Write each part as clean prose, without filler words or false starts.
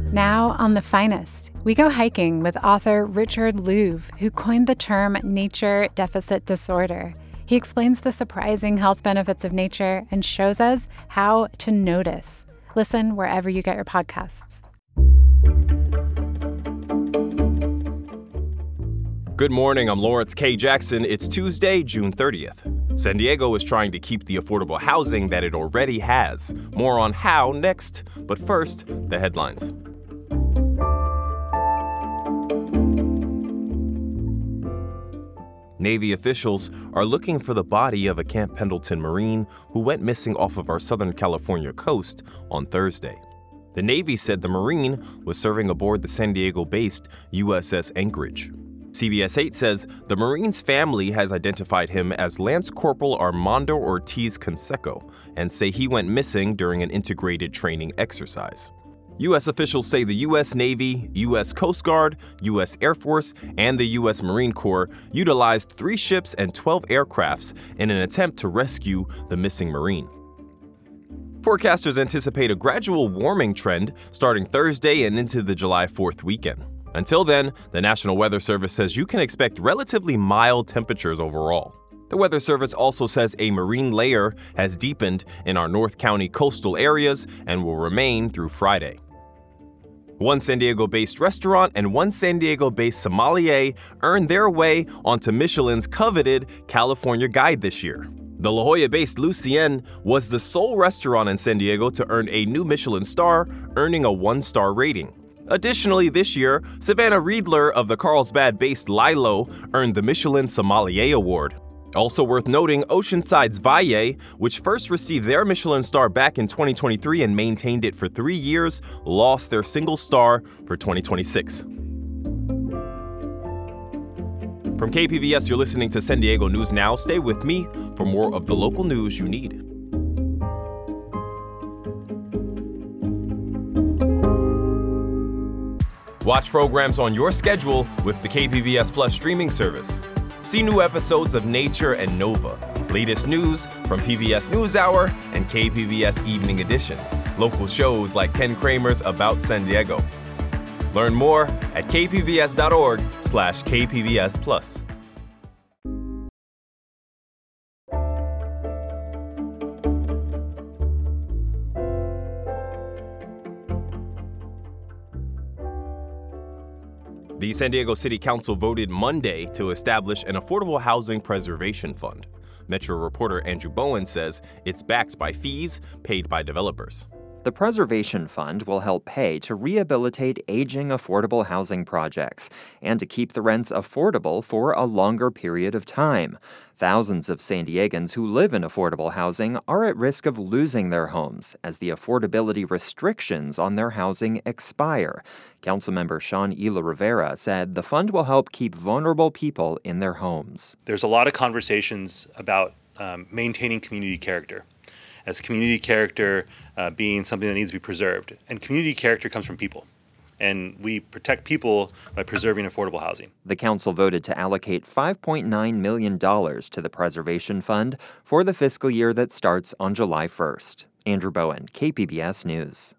Now on The Finest, we go hiking with author Richard Louv, who coined the term nature deficit disorder. He explains the surprising health benefits of nature and shows us how to notice. Listen wherever you get your podcasts. Good morning, I'm Lawrence K. Jackson. It's Tuesday, June 30th. San Diego is trying to keep the affordable housing that it already has. More on how next, but first, the headlines. Navy officials are looking for the body of a Camp Pendleton Marine who went missing off of our Southern California coast on Thursday. The Navy said the Marine was serving aboard the San Diego-based USS Anchorage. CBS 8 says the Marine's family has identified him as Lance Corporal Armando Ortiz Canseco and say he went missing during an integrated training exercise. U.S. officials say the U.S. Navy, U.S. Coast Guard, U.S. Air Force, and the U.S. Marine Corps utilized 3 ships and 12 aircrafts in an attempt to rescue the missing Marine. Forecasters anticipate a gradual warming trend starting Thursday and into the July 4th weekend. Until then, the National Weather Service says you can expect relatively mild temperatures overall. The Weather Service also says a marine layer has deepened in our North County coastal areas and will remain through Friday. One San Diego-based restaurant and one San Diego-based sommelier earned their way onto Michelin's coveted California Guide this year. The La Jolla-based Lucien was the sole restaurant in San Diego to earn a new Michelin star, earning a 1-star rating. Additionally, this year, Savannah Riedler of the Carlsbad-based Lilo earned the Michelin Sommelier Award. Also worth noting, Oceanside's Valle, which first received their Michelin star back in 2023 and maintained it for 3 years, lost their single star for 2026. From KPBS, you're listening to San Diego News Now. Stay with me for more of the local news you need. Watch programs on your schedule with the KPBS Plus streaming service. See new episodes of Nature and Nova, latest news from PBS NewsHour and KPBS Evening Edition, local shows like Ken Kramer's About San Diego. Learn more at kpbs.org/KPBS Plus. The San Diego City Council voted Monday to establish an affordable housing preservation fund. Metro reporter Andrew Bowen says it's backed by fees paid by developers. The Preservation Fund will help pay to rehabilitate aging affordable housing projects and to keep the rents affordable for a longer period of time. Thousands of San Diegans who live in affordable housing are at risk of losing their homes as the affordability restrictions on their housing expire. Councilmember Sean Ela Rivera said the fund will help keep vulnerable people in their homes. There's a lot of conversations about maintaining community character, as community character being something that needs to be preserved. And community character comes from people. And we protect people by preserving affordable housing. The council voted to allocate $5.9 million to the Preservation Fund for the fiscal year that starts on July 1st. Andrew Bowen, KPBS News.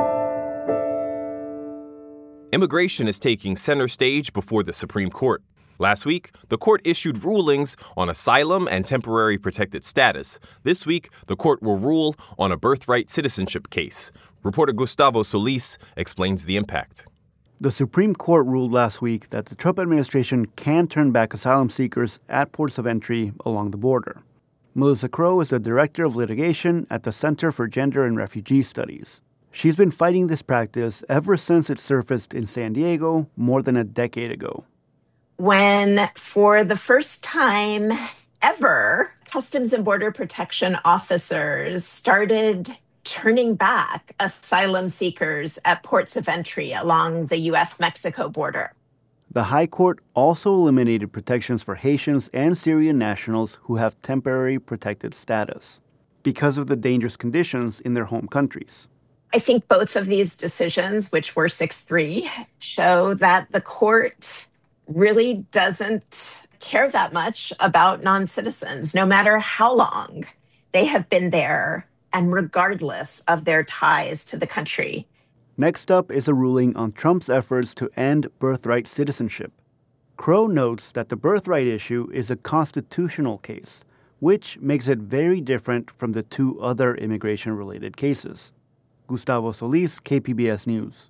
Immigration is taking center stage before the Supreme Court. Last week, the court issued rulings on asylum and temporary protected status. This week, the court will rule on a birthright citizenship case. Reporter Gustavo Solis explains the impact. The Supreme Court ruled last week that the Trump administration can turn back asylum seekers at ports of entry along the border. Melissa Crow is the director of litigation at the Center for Gender and Refugee Studies. She's been fighting this practice ever since it surfaced in San Diego more than a decade ago. When, for the first time ever, Customs and Border Protection officers started turning back asylum seekers at ports of entry along the U.S.-Mexico border. The High Court also eliminated protections for Haitians and Syrian nationals who have temporary protected status because of the dangerous conditions in their home countries. I think both of these decisions, which were 6-3, show that the court really doesn't care that much about non-citizens, no matter how long they have been there and regardless of their ties to the country. Next up is a ruling on Trump's efforts to end birthright citizenship. Crow notes that the birthright issue is a constitutional case, which makes it very different from the two other immigration-related cases. Gustavo Solis, KPBS News.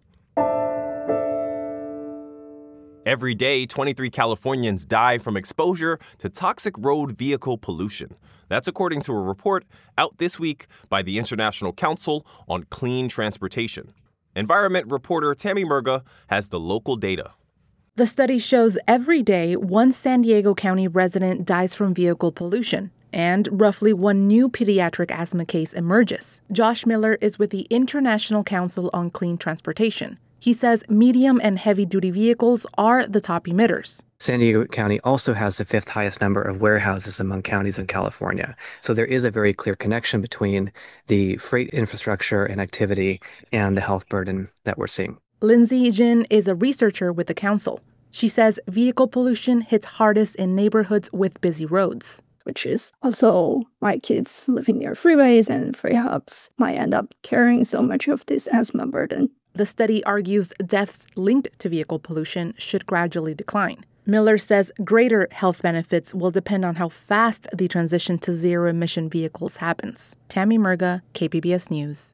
Every day, 23 Californians die from exposure to toxic road vehicle pollution. That's according to a report out this week by the International Council on Clean Transportation. Environment reporter Tammy Murga has the local data. The study shows every day one San Diego County resident dies from vehicle pollution, and roughly one new pediatric asthma case emerges. Josh Miller is with the International Council on Clean Transportation. He says medium and heavy-duty vehicles are the top emitters. San Diego County also has the fifth highest number of warehouses among counties in California. So there is a very clear connection between the freight infrastructure and activity and the health burden that we're seeing. Lindsay Jin is a researcher with the council. She says vehicle pollution hits hardest in neighborhoods with busy roads. Which is also my kids living near freeways and freight hubs might end up carrying so much of this asthma burden. The study argues deaths linked to vehicle pollution should gradually decline. Miller says greater health benefits will depend on how fast the transition to zero-emission vehicles happens. Tammy Murga, KPBS News.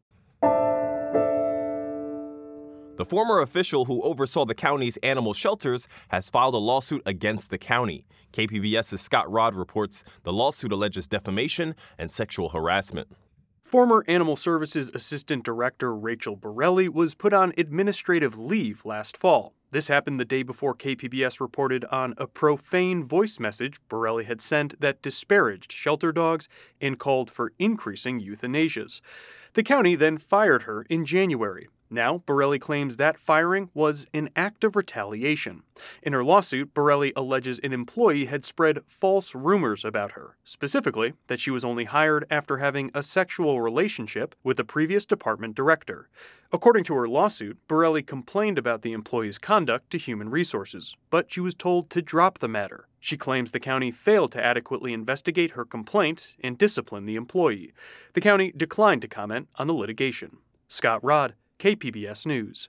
The former official who oversaw the county's animal shelters has filed a lawsuit against the county. KPBS's Scott Rod reports the lawsuit alleges defamation and sexual harassment. Former Animal Services Assistant Director Rachel Borelli was put on administrative leave last fall. This happened the day before KPBS reported on a profane voice message Borelli had sent that disparaged shelter dogs and called for increasing euthanasias. The county then fired her in January. Now, Borelli claims that firing was an act of retaliation. In her lawsuit, Borelli alleges an employee had spread false rumors about her, specifically that she was only hired after having a sexual relationship with a previous department director. According to her lawsuit, Borelli complained about the employee's conduct to Human Resources, but she was told to drop the matter. She claims the county failed to adequately investigate her complaint and discipline the employee. The county declined to comment on the litigation. Scott Rod, KPBS News.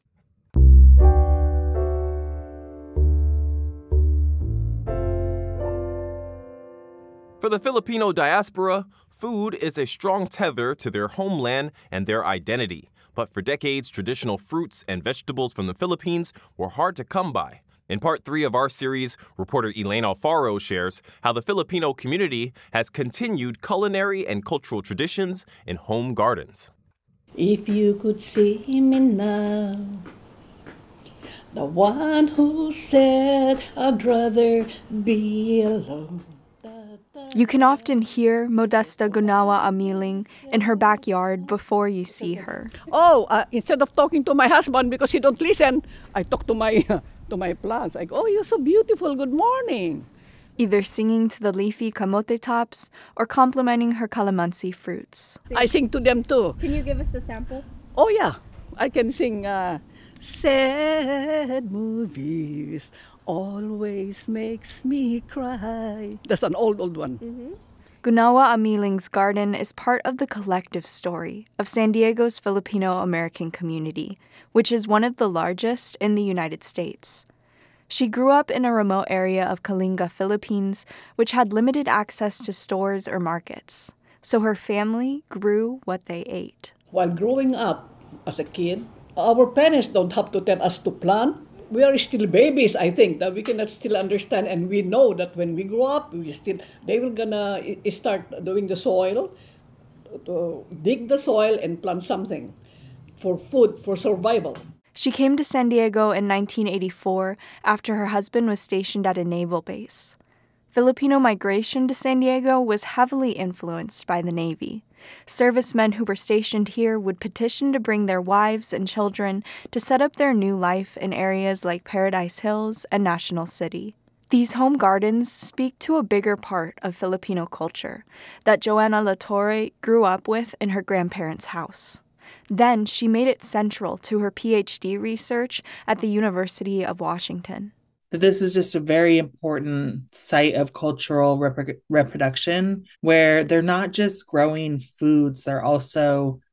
For the Filipino diaspora, food is a strong tether to their homeland and their identity. But for decades, traditional fruits and vegetables from the Philippines were hard to come by. In part 3 of our series, reporter Elaine Alfaro shares how the Filipino community has continued culinary and cultural traditions in home gardens. If you could see me now, the one who said I'd rather be alone. You can often hear Modesta Gunawa Amiling in her backyard before you see her. Instead of talking to my husband because he don't listen, I talk to my plants. I go, oh, you're so beautiful, good morning. Either singing to the leafy camote tops or complimenting her calamansi fruits. I sing to them too. Can you give us a sample? Oh yeah, I can sing sad movies always makes me cry. That's an old one. Mm-hmm. Gunawa Amiling's garden is part of the collective story of San Diego's Filipino-American community, which is one of the largest in the United States. She grew up in a remote area of Kalinga, Philippines, which had limited access to stores or markets. So her family grew what they ate. While growing up as a kid, our parents don't have to tell us to plant. We are still babies, I think, that we cannot still understand. And we know that when we grow up, they will gonna start doing the soil, to dig the soil and plant something for food, for survival. She came to San Diego in 1984 after her husband was stationed at a naval base. Filipino migration to San Diego was heavily influenced by the Navy. Servicemen who were stationed here would petition to bring their wives and children to set up their new life in areas like Paradise Hills and National City. These home gardens speak to a bigger part of Filipino culture that Joanna Latorre grew up with in her grandparents' house. Then she made it central to her PhD research at the University of Washington. This is just a very important site of cultural reproduction where they're not just growing foods, they're also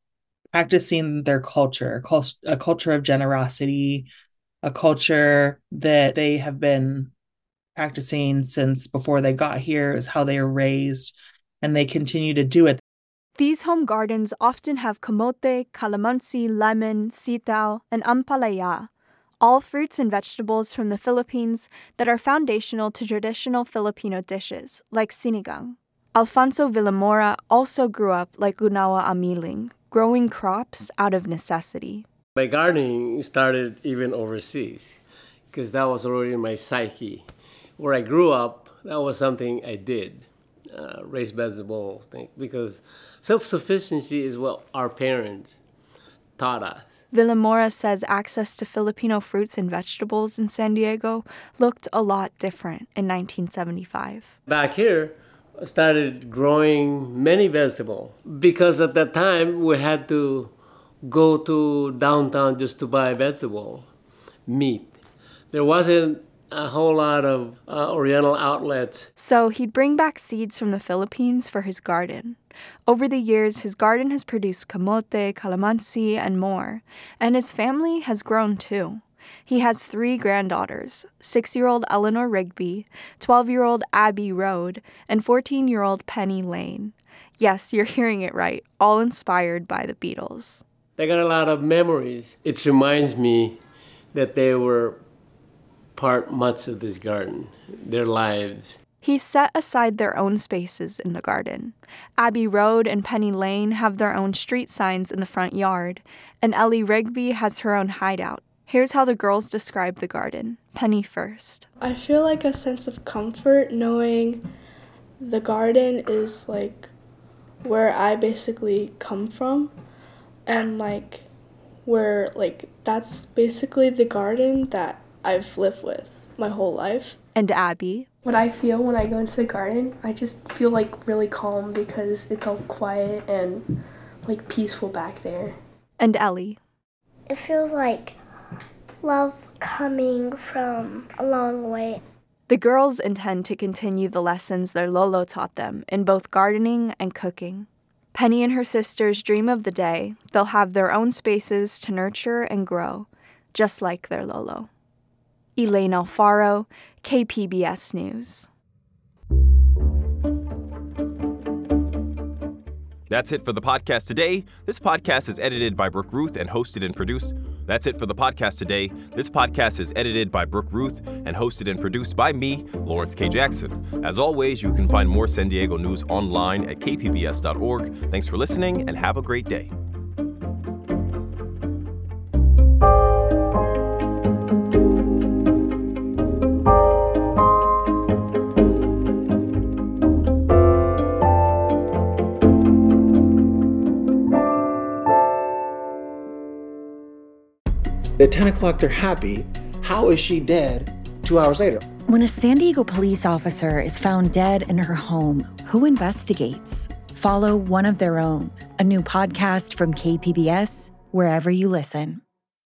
practicing their culture, a culture of generosity, a culture that they have been practicing since before they got here, is how they were raised, and they continue to do it. These home gardens often have kamote, calamansi, lemon, sitaw, and ampalaya, all fruits and vegetables from the Philippines that are foundational to traditional Filipino dishes, like sinigang. Alfonso Villamora also grew up like Gunawa Amiling, growing crops out of necessity. My gardening started even overseas, because that was already in my psyche. Where I grew up, that was something I did, raise vegetables, because self-sufficiency is what our parents taught us. Villamora says access to Filipino fruits and vegetables in San Diego looked a lot different in 1975. Back here, I started growing many vegetables because at that time we had to go to downtown just to buy vegetable, meat. There wasn't a whole lot of Oriental outlets. So he'd bring back seeds from the Philippines for his garden. Over the years, his garden has produced kamote, calamansi, and more, and his family has grown too. He has 3 granddaughters, 6-year-old Eleanor Rigby, 12-year-old Abby Rode, and 14-year-old Penny Lane. Yes, you're hearing it right, all inspired by the Beatles. They got a lot of memories. It reminds me that they were much of this garden, their lives. He set aside their own spaces in the garden. Abby Road and Penny Lane have their own street signs in the front yard, and Ellie Rigby has her own hideout. Here's how the girls describe the garden. Penny first. I feel like a sense of comfort knowing the garden is like where I basically come from, and like where like that's basically the garden that I've lived with my whole life. And Abby. What I feel when I go into the garden, I just feel like really calm because it's all quiet and like peaceful back there. And Ellie. It feels like love coming from a long way. The girls intend to continue the lessons their Lolo taught them in both gardening and cooking. Penny and her sisters dream of the day they'll have their own spaces to nurture and grow, just like their Lolo. Elaine Alfaro, KPBS News. That's it for the podcast today. This podcast is edited by Brooke Ruth and hosted and produced. That's it for the podcast today. This podcast is edited by Brooke Ruth and hosted and produced by me, Lawrence K. Jackson. As always, you can find more San Diego news online at kpbs.org. Thanks for listening and have a great day. At 10 o'clock, they're happy. How is she dead 2 hours later? When a San Diego police officer is found dead in her home, who investigates? Follow One of Their Own, a new podcast from KPBS, wherever you listen.